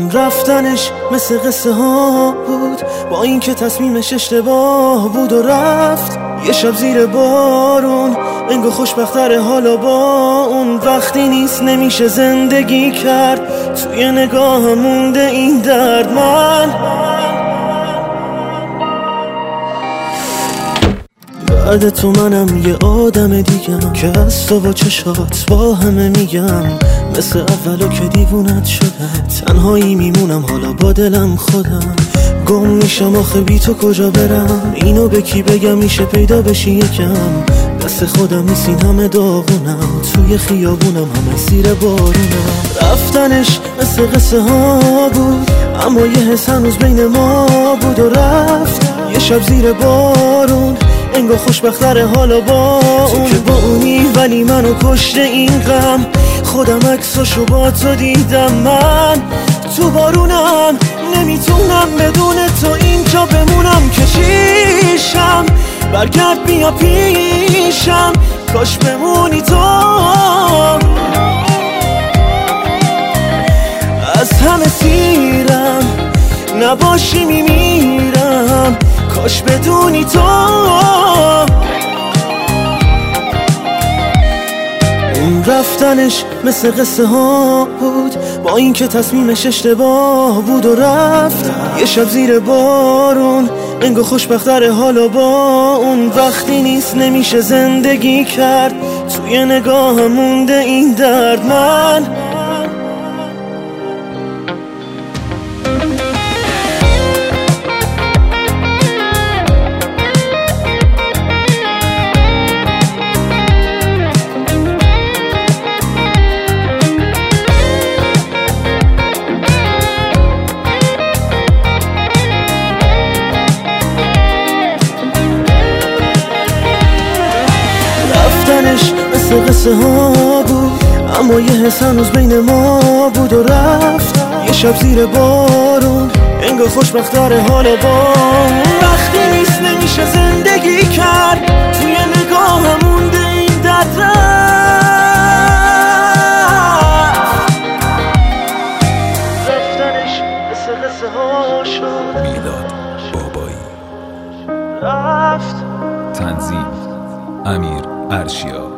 اون رفتنش مثل قصه ها بود، با اینکه تصمیمش اشتباه بود و رفت. یه شب زیر بارون انگار خوشبختره حالا با اون. وقتی نیست نمیشه زندگی کرد، توی نگاهم مونده این درد. من بعد تو منم یه آدم دیگم که از تو با چشات با همه میگم. مثل اولو که دیوونت شدم، تنهایی میمونم حالا با دلم خودم. گم میشم آخه بی تو کجا برم، اینو به کی بگم میشه پیدا بشی یکم. دست خودم نیست این همه داغونم، توی خیابونم همه زیر بارونم. رفتنش مثل قصه ها بود، اما یه حس هنوز بین ما بود و رفت. یه شب زیر بارون انگار خوشبختره حالا با اون. تو که با اونی ولی منو کشته این غم، خودم عکساشو با تو دیدم. من تو بارونم نمیتونم بدون تو اینجا بمونم. کشیشم برگرد بیا پیشم، کاش بمونی تو. از همه سیرم نباشی میمیرم، کاش بدونی تو. اون رفتنش مثل قصه ها بود، با اینکه تصمیمش اشتباه بود و رفت. یه شب زیر بارون انگار خوشبختره حالا با اون. وقتی نیست نمیشه زندگی کرد، توی نگاهم مونده این درد. من مثل قصه ها بود، اما یه حس هنوز بین ما بود و رفت. یه شب زیر بارون انگار خوشبختره حالا با. وقتی نیست نمیشه زندگی کرد، توی نگاهم مونده این درد. رفتنش مثل قصه ها شد. میلاد بابایی. رفت. تنظیم امیر ارشیا.